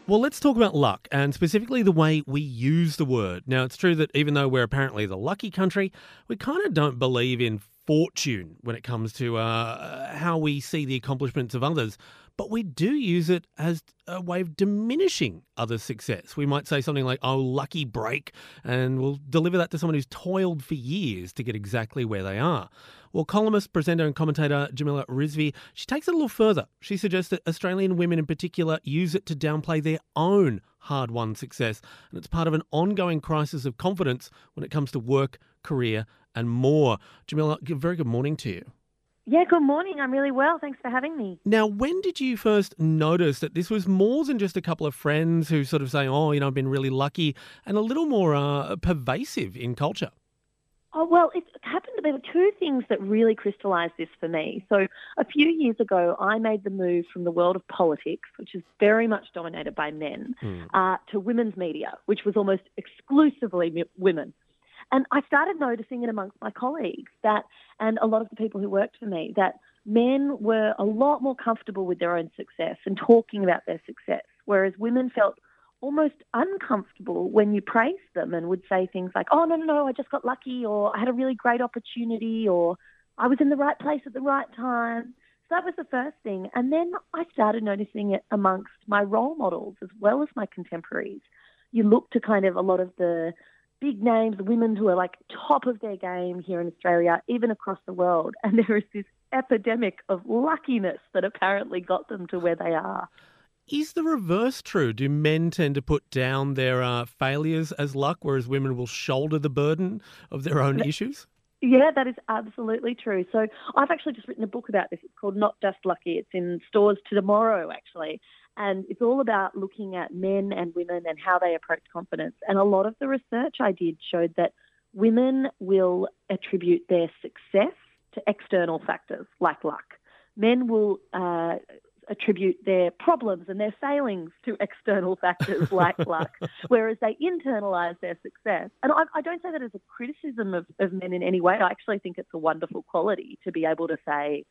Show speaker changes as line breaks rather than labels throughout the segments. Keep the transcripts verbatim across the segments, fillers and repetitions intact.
Well, let's talk about luck and specifically the way we use the word. Now, it's true that even though we're apparently the lucky country, we kind of don't believe in fortune when it comes to uh, how we see the accomplishments of others. But we do use it as a way of diminishing others' success. We might say something like, oh, lucky break, and we'll deliver that to someone who's toiled for years to get exactly where they are. Well, columnist, presenter and commentator Jamila Rizvi, she takes it a little further. She suggests that Australian women in particular use it to downplay their own hard-won success, and it's part of an ongoing crisis of confidence when it comes to work, career and more. Jamila, very good morning to you.
Yeah, good morning. I'm really well. Thanks for having me.
Now, when did you first notice that this was more than just a couple of friends who sort of say, oh, you know, I've been really lucky, and a little more uh, pervasive in culture?
Oh, well, it happened. There were two things that really crystallised this for me. So a few years ago, I made the move from the world of politics, which is very much dominated by men, mm. uh, to women's media, which was almost exclusively women. And I started noticing it amongst my colleagues that, and a lot of the people who worked for me, that men were a lot more comfortable with their own success and talking about their success, whereas women felt almost uncomfortable when you praised them and would say things like, oh, no, no, no, I just got lucky, or I had a really great opportunity, or I was in the right place at the right time. So that was the first thing. And then I started noticing it amongst my role models as well as my contemporaries. You look to kind of a lot of the big names, women who are like top of their game here in Australia, even across the world. And there is this epidemic of luckiness that apparently got them to where they are.
Is the reverse true? Do men tend to put down their uh, failures as luck, whereas women will shoulder the burden of their own issues?
Yeah, that is absolutely true. So I've actually just written a book about this. It's called Not Just Lucky. It's in stores tomorrow, actually. And it's all about looking at men and women and how they approach confidence. And a lot of the research I did showed that women will attribute their success to external factors like luck. Men will uh, attribute their problems and their failings to external factors like luck, whereas they internalise their success. And I, I don't say that as a criticism of, of men in any way. I actually think it's a wonderful quality to be able to say,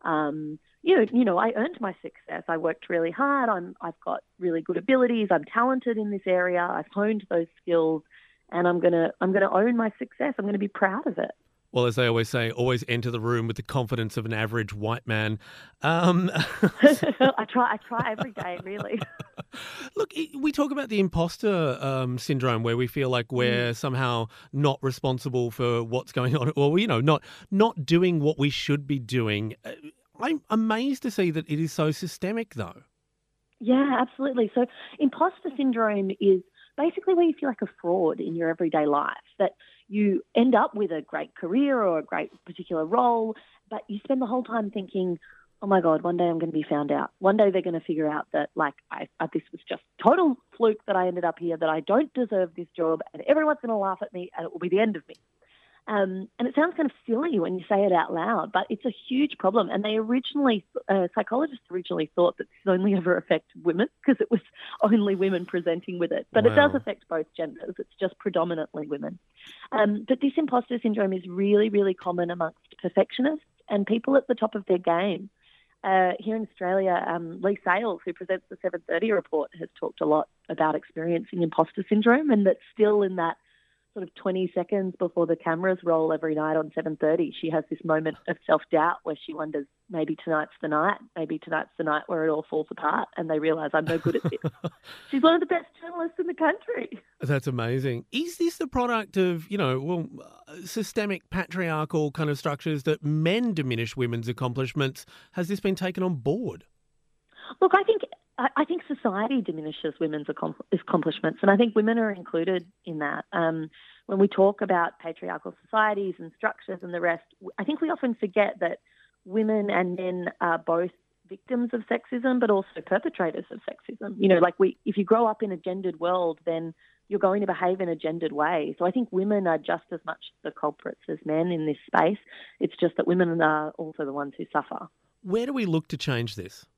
um, you know, you know, I earned my success. I worked really hard. I'm, I've got really good abilities. I'm talented in this area. I've honed those skills, and I'm gonna, I'm gonna own my success. I'm gonna be proud of it.
Well, as they always say, always enter the room with the confidence of an average white man. Um,
I try. I try every day, really.
Look, we talk about the imposter um, syndrome, where we feel like we're mm. somehow not responsible for what's going on, or you know, not not doing what we should be doing. I'm amazed to see that it is so systemic, though.
Yeah, absolutely. So, imposter syndrome is basically where you feel like a fraud in your everyday life, that you end up with a great career or a great particular role, but you spend the whole time thinking, oh my God, one day I'm going to be found out. One day they're going to figure out that, like, I, I, this was just total fluke that I ended up here, that I don't deserve this job, and everyone's going to laugh at me, and it will be the end of me. Um, and it sounds kind of silly when you say it out loud, but it's a huge problem. And they originally, uh, psychologists originally thought that this only ever affected women because it was only women presenting with it. But wow. It does affect both genders. It's just predominantly women. Um, but this imposter syndrome is really, really common amongst perfectionists and people at the top of their game. Uh, here in Australia, um, Lee Sales, who presents the seven thirty report, has talked a lot about experiencing imposter syndrome, and that still in that sort of twenty seconds before the cameras roll every night on seven thirty, she has this moment of self-doubt where she wonders, maybe tonight's the night, maybe tonight's the night where it all falls apart and they realise I'm no good at this. She's one of the best journalists in the country.
That's amazing. Is this the product of, you know, well, systemic patriarchal kind of structures that men diminish women's accomplishments? Has this been taken on board?
Look, I think I think society diminishes women's accomplishments, and I think women are included in that. Um, when we talk about patriarchal societies and structures and the rest, I think we often forget that women and men are both victims of sexism, but also perpetrators of sexism. You know, like we, if you grow up in a gendered world, then you're going to behave in a gendered way. So I think women are just as much the culprits as men in this space. It's just that women are also the ones who suffer.
Where do we look to change this?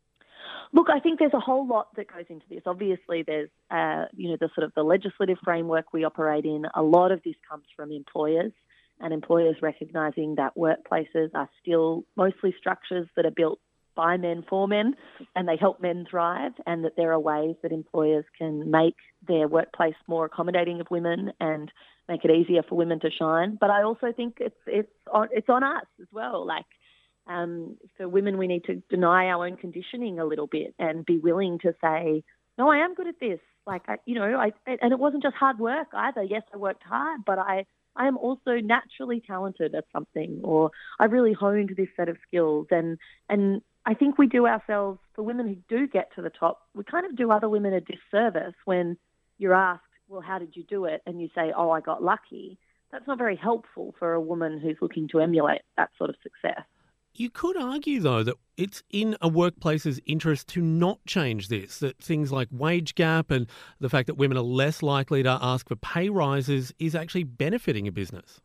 Look, I think there's a whole lot that goes into this. Obviously, there's, uh, you know, the sort of the legislative framework we operate in. A lot of this comes from employers, and employers recognising that workplaces are still mostly structures that are built by men for men, and they help men thrive, and that there are ways that employers can make their workplace more accommodating of women and make it easier for women to shine. But I also think it's it's on, it's on us as well. Like, um, for women, we need to deny our own conditioning a little bit and be willing to say, no, I am good at this. Like, I, you know, I and it wasn't just hard work either. Yes, I worked hard, but I, I am also naturally talented at something, or I really honed this set of skills. And and I think we do ourselves, for women who do get to the top, we kind of do other women a disservice when you're asked, well, how did you do it? And you say, oh, I got lucky. That's not very helpful for a woman who's looking to emulate that sort of success.
You could argue, though, that it's in a workplace's interest to not change this, that things like wage gap and the fact that women are less likely to ask for pay rises is actually benefiting a business.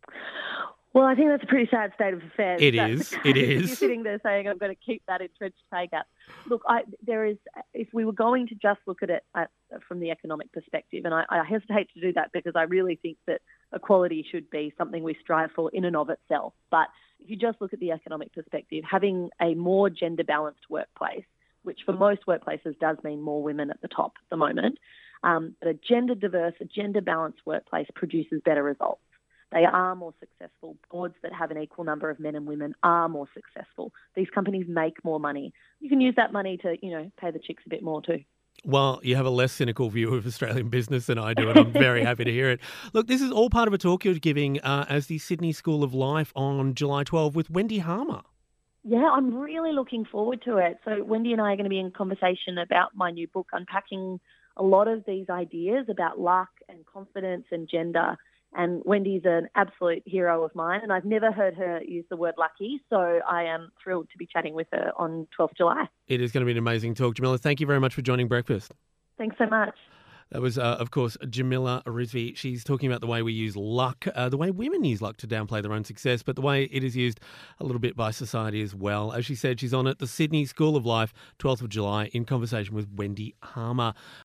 Well, I think that's a pretty sad state of affairs.
It is. It is.
You're sitting there saying, I'm going to keep that entrenched pay gap. Look, I, there is, if we were going to just look at it at, from the economic perspective, and I, I hesitate to do that because I really think that equality should be something we strive for in and of itself. But if you just look at the economic perspective, having a more gender-balanced workplace, which for most workplaces does mean more women at the top at the moment, um, but a gender-diverse, a gender-balanced workplace produces better results. They are more successful. Boards that have an equal number of men and women are more successful. These companies make more money. You can use that money to, you know, pay the chicks a bit more too.
Well, you have a less cynical view of Australian business than I do, and I'm very happy to hear it. Look, this is all part of a talk you're giving uh, as the Sydney School of Life on July twelfth with Wendy Harmer.
Yeah, I'm really looking forward to it. So Wendy and I are going to be in conversation about my new book, unpacking a lot of these ideas about luck and confidence and gender. And Wendy's an absolute hero of mine, and I've never heard her use the word lucky, so I am thrilled to be chatting with her on twelfth of July.
It is going to be an amazing talk. Jamila, thank you very much for joining Breakfast.
Thanks so much.
That was, uh, of course, Jamila Rizvi. She's talking about the way we use luck, uh, the way women use luck to downplay their own success, but the way it is used a little bit by society as well. As she said, she's on at the Sydney School of Life, twelfth of July, in conversation with Wendy Harmer.